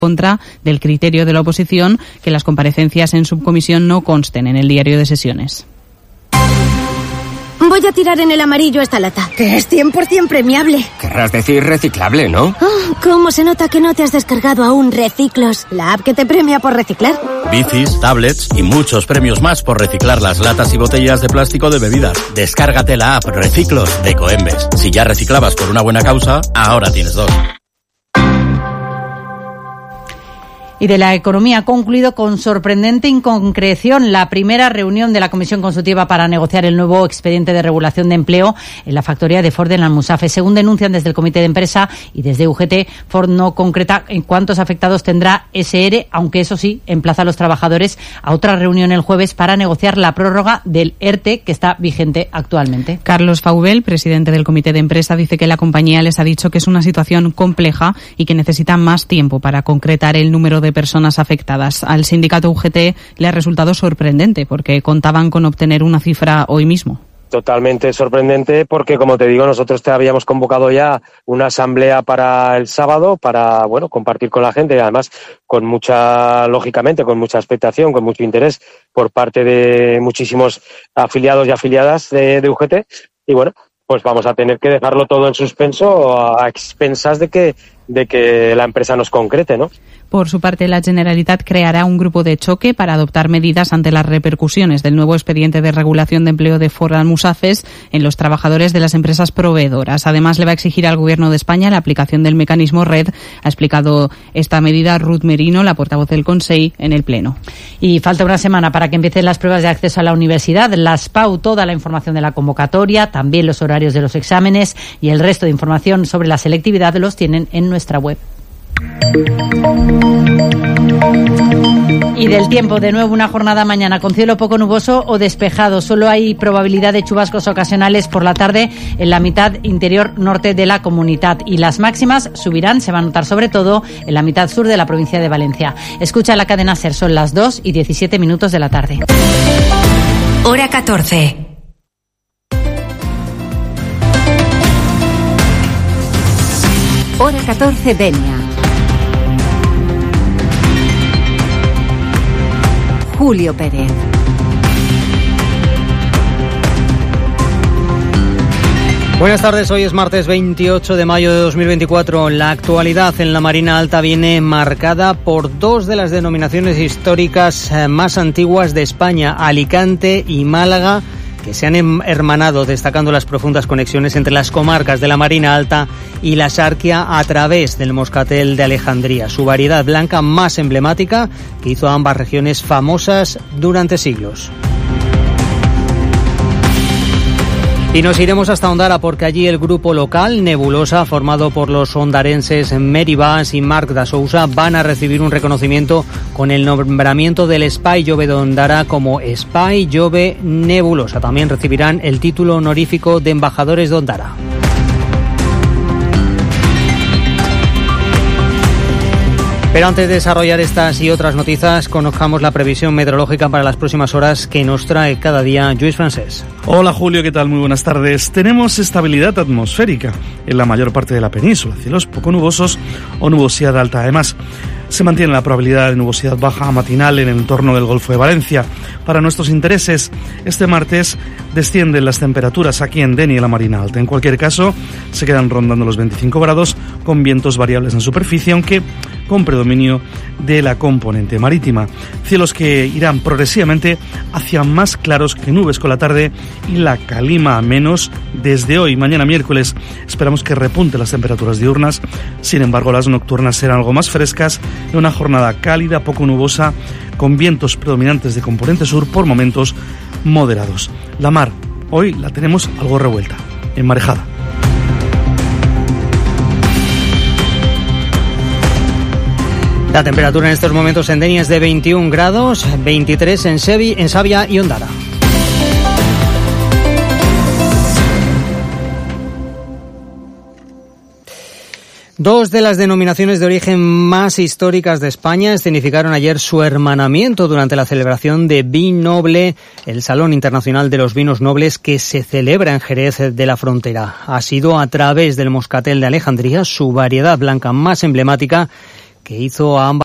contra del criterio de la oposición que las comparecencias en subcomisión no consten en el diario de sesiones. Voy a tirar en el amarillo esta lata, que es 100% premiable. Querrás decir reciclable, ¿no? Oh, ¿cómo se nota que no te has descargado aún Reciclos, la app que te premia por reciclar? Bicis, tablets y muchos premios más por reciclar las latas y botellas de plástico de bebidas. Descárgate la app Reciclos de Coembes. Si ya reciclabas por una buena causa, ahora tienes 2. Y de la economía ha concluido con sorprendente inconcreción la primera reunión de la Comisión Consultiva para negociar el nuevo expediente de regulación de empleo en la factoría de Ford en Almusafe. Según denuncian desde el Comité de Empresa y desde UGT, Ford no concreta en cuántos afectados tendrá SR, aunque eso sí, emplaza a los trabajadores a otra reunión el jueves para negociar la prórroga del ERTE que está vigente actualmente. Carlos Faubel, presidente del Comité de Empresa, dice que la compañía les ha dicho que es una situación compleja y que necesita más tiempo para concretar el número de personas afectadas. Al sindicato UGT le ha resultado sorprendente porque contaban con obtener una cifra hoy mismo. Totalmente sorprendente porque, como te digo, nosotros te habíamos convocado ya una asamblea para el sábado para, compartir con la gente y además con mucha expectación, con mucho interés por parte de muchísimos afiliados y afiliadas de UGT y pues vamos a tener que dejarlo todo en suspenso a expensas de que la empresa nos concrete, ¿no? Por su parte, la Generalitat creará un grupo de choque para adoptar medidas ante las repercusiones del nuevo expediente de regulación de empleo de Ford Almusafes en los trabajadores de las empresas proveedoras. Además, le va a exigir al Gobierno de España la aplicación del mecanismo RED. Ha explicado esta medida Ruth Merino, la portavoz del Consell, en el Pleno. Y falta una semana para que empiecen las pruebas de acceso a la universidad. Las PAU, toda la información de la convocatoria, también los horarios de los exámenes y el resto de información sobre la selectividad los tienen en nuestra web. Y del tiempo, de nuevo una jornada mañana con cielo poco nuboso o despejado. Solo hay probabilidad de chubascos ocasionales por la tarde en la mitad interior norte de la comunidad. Y las máximas subirán, se va a notar sobre todo en la mitad sur de la provincia de Valencia. Escucha la cadena SER, son las 2:17 de la tarde. Hora 14. Hora 14, Denia. Julio Pérez. Buenas tardes, hoy es martes 28 de mayo de 2024. La actualidad en la Marina Alta viene marcada por dos de las denominaciones históricas más antiguas de España, Alicante y Málaga, que se han hermanado, destacando las profundas conexiones entre las comarcas de la Marina Alta y la Sarquia a través del moscatel de Alejandría, su variedad blanca más emblemática que hizo a ambas regiones famosas durante siglos. Y nos iremos hasta Ondara porque allí el grupo local Nebulosa, formado por los ondarenses Mary Bass y Marc da Sousa, van a recibir un reconocimiento con el nombramiento del Espai Jove de Ondara como Espai Jove Nebulosa. También recibirán el título honorífico de embajadores de Ondara. Pero antes de desarrollar estas y otras noticias, conozcamos la previsión meteorológica para las próximas horas que nos trae cada día Lluís Francés. Hola Julio, ¿qué tal? Muy buenas tardes. Tenemos estabilidad atmosférica en la mayor parte de la península, cielos poco nubosos o nubosidad alta. Además, se mantiene la probabilidad de nubosidad baja matinal en el entorno del Golfo de Valencia. Para nuestros intereses, este martes descienden las temperaturas aquí en Denia y la Marina Alta. En cualquier caso, se quedan rondando los 25 grados con vientos variables en superficie, aunque con predominio de la componente marítima. Cielos que irán progresivamente hacia más claros que nubes con la tarde y la calima a menos desde hoy. Mañana miércoles esperamos que repunte las temperaturas diurnas. Sin embargo, las nocturnas serán algo más frescas en una jornada cálida, poco nubosa, con vientos predominantes de componente sur por momentos moderados. La mar hoy la tenemos algo revuelta, enmarejada. La temperatura en estos momentos en Denia es de 21 grados, 23 en Savia y Ondara. Dos de las denominaciones de origen más históricas de España escenificaron ayer su hermanamiento durante la celebración de Vin Noble, el Salón Internacional de los Vinos Nobles que se celebra en Jerez de la Frontera. Ha sido a través del moscatel de Alejandría, su variedad blanca más emblemática, que hizo a ambas